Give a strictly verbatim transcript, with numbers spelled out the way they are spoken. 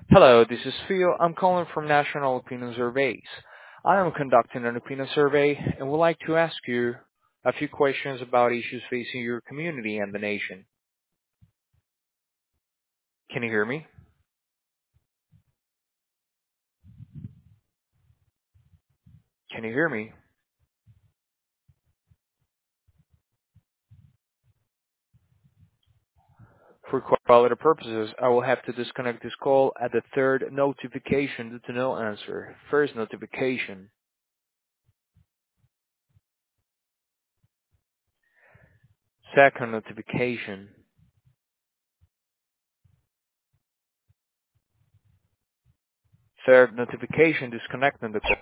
Hello, this is Phil. I'm calling from National Opinion Surveys. I am conducting an opinion survey and would like to ask you a few questions about issues facing your community and the nation. Can you hear me? Can you hear me? For quality purposes, I will have to disconnect this call at the third notification due to no answer. First notification, second notification, third notification disconnecting the call.